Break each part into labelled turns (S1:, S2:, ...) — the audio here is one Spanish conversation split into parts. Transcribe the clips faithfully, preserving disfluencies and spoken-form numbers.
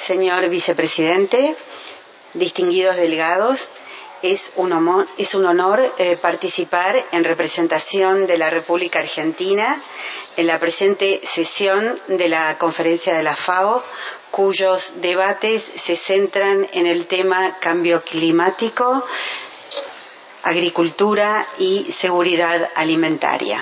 S1: Señor Vicepresidente, distinguidos delegados, es un honor, es un honor eh, participar en representación de la República Argentina en la presente sesión de la Conferencia de la FAO, cuyos debates se centran en el tema cambio climático, agricultura y seguridad alimentaria.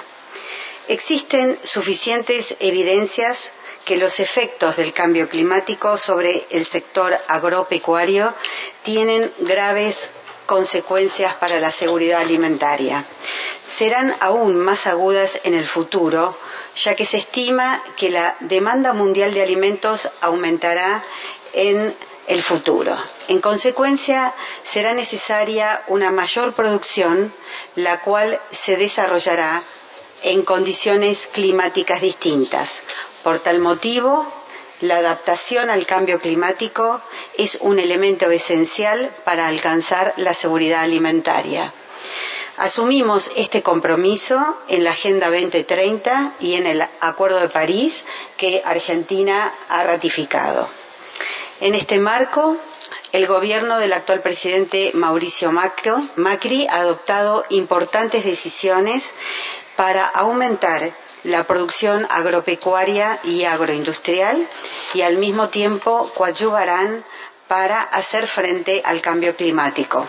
S1: Existen suficientes evidencias que los efectos del cambio climático sobre el sector agropecuario tienen graves consecuencias para la seguridad alimentaria. Serán aún más agudas en el futuro, ya que se estima que la demanda mundial de alimentos aumentará en el futuro. En consecuencia, será necesaria una mayor producción, la cual se desarrollará en condiciones climáticas distintas. Por tal motivo, la adaptación al cambio climático es un elemento esencial para alcanzar la seguridad alimentaria. Asumimos este compromiso en la Agenda veinte treinta y en el Acuerdo de París que Argentina ha ratificado. En este marco, el gobierno del actual presidente Mauricio Macri ha adoptado importantes decisiones para aumentar la producción agropecuaria y agroindustrial y al mismo tiempo coadyuvarán para hacer frente al cambio climático.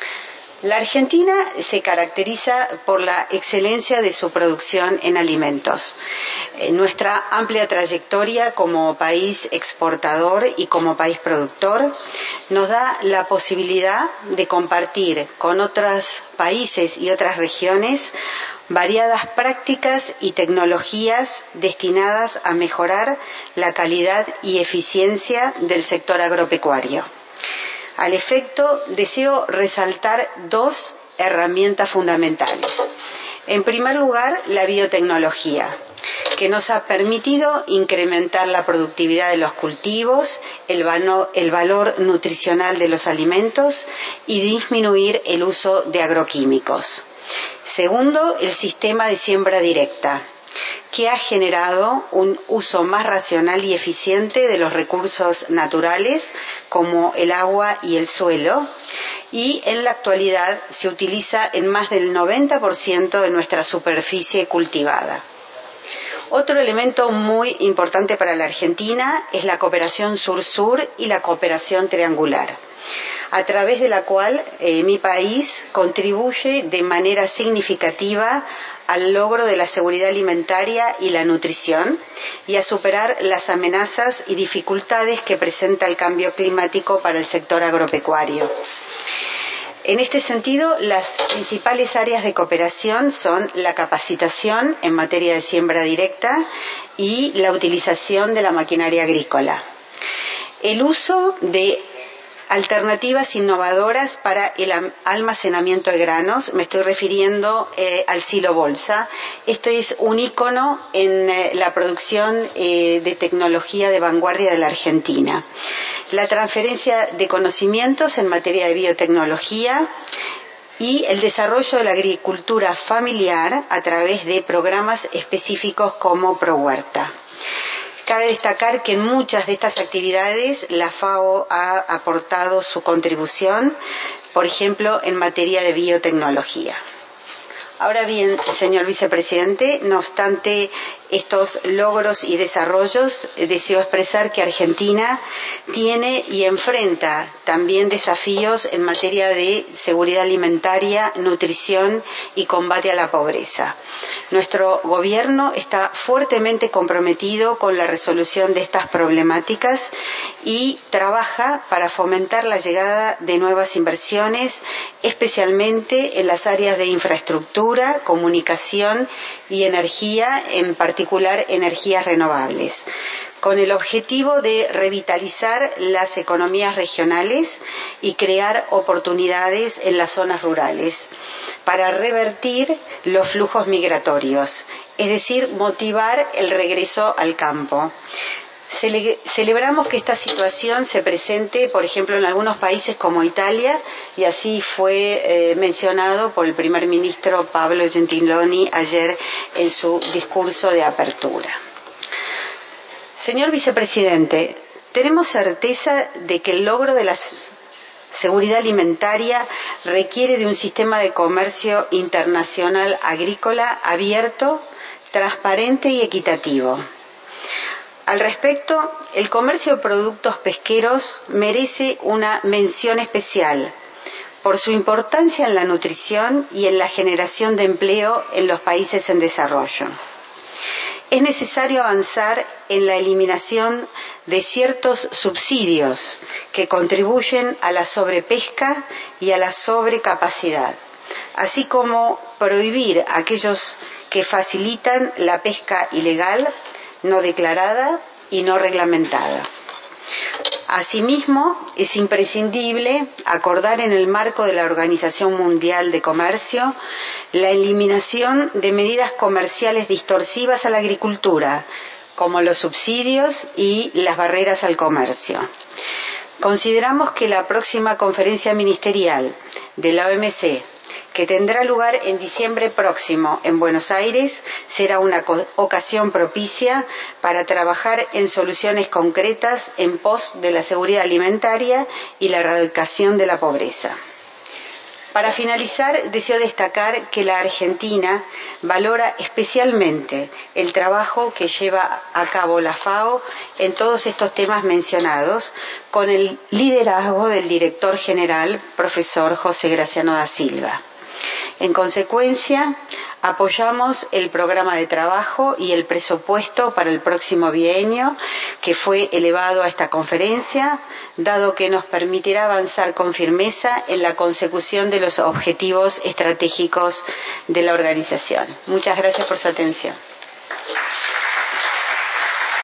S1: La Argentina se caracteriza por la excelencia de su producción en alimentos. Nuestra amplia trayectoria como país exportador y como país productor nos da la posibilidad de compartir con otros países y otras regiones variadas prácticas y tecnologías destinadas a mejorar la calidad y eficiencia del sector agropecuario. Al efecto, deseo resaltar dos herramientas fundamentales. En primer lugar, la biotecnología, que nos ha permitido incrementar la productividad de los cultivos, el, vano, el valor nutricional de los alimentos y disminuir el uso de agroquímicos. Segundo, el sistema de siembra directa, que ha generado un uso más racional y eficiente de los recursos naturales, como el agua y el suelo, y en la actualidad se utiliza en más del noventa por ciento de nuestra superficie cultivada. Otro elemento muy importante para la Argentina es la cooperación sur-sur y la cooperación triangular, a través de la cual eh, mi país contribuye de manera significativa al logro de la seguridad alimentaria y la nutrición y a superar las amenazas y dificultades que presenta el cambio climático para el sector agropecuario. En este sentido, las principales áreas de cooperación son la capacitación en materia de siembra directa y la utilización de la maquinaria agrícola. El uso de alternativas innovadoras para el almacenamiento de granos, me estoy refiriendo eh, al silo bolsa. Esto es un ícono en eh, la producción eh, de tecnología de vanguardia de la Argentina. La transferencia de conocimientos en materia de biotecnología y el desarrollo de la agricultura familiar a través de programas específicos como ProHuerta. Cabe destacar que en muchas de estas actividades la FAO ha aportado su contribución, por ejemplo, en materia de biotecnología. Ahora bien, señor Vicepresidente, no obstante estos logros y desarrollos, deseo expresar que Argentina tiene y enfrenta también desafíos en materia de seguridad alimentaria, nutrición y combate a la pobreza. Nuestro gobierno está fuertemente comprometido con la resolución de estas problemáticas y trabaja para fomentar la llegada de nuevas inversiones, especialmente en las áreas de infraestructura, comunicación y energía, en particular energías renovables, con el objetivo de revitalizar las economías regionales y crear oportunidades en las zonas rurales para revertir los flujos migratorios, es decir, motivar el regreso al campo. Cele- celebramos que esta situación se presente, por ejemplo, en algunos países como Italia, y así fue eh, mencionado por el primer ministro Paolo Gentiloni ayer en su discurso de apertura. Señor Vicepresidente, Tenemos certeza de que el logro de la seguridad alimentaria requiere de un sistema de comercio internacional agrícola abierto, transparente y equitativo. Al respecto, el comercio de productos pesqueros merece una mención especial por su importancia en la nutrición y en la generación de empleo en los países en desarrollo. Es necesario avanzar en la eliminación de ciertos subsidios que contribuyen a la sobrepesca y a la sobrecapacidad, así como prohibir aquellos que facilitan la pesca ilegal, no declarada y no reglamentada. Asimismo, es imprescindible acordar en el marco de la Organización Mundial de Comercio la eliminación de medidas comerciales distorsivas a la agricultura, como los subsidios y las barreras al comercio. Consideramos que la próxima conferencia ministerial de la O M C, que tendrá lugar en diciembre próximo en Buenos Aires, será una ocasión propicia para trabajar en soluciones concretas en pos de la seguridad alimentaria y la erradicación de la pobreza. Para finalizar, deseo destacar que la Argentina valora especialmente el trabajo que lleva a cabo la FAO en todos estos temas mencionados, con el liderazgo del director general, profesor José Graciano da Silva. En consecuencia, apoyamos el programa de trabajo y el presupuesto para el próximo bienio que fue elevado a esta conferencia, dado que nos permitirá avanzar con firmeza en la consecución de los objetivos estratégicos de la organización. Muchas gracias por su atención.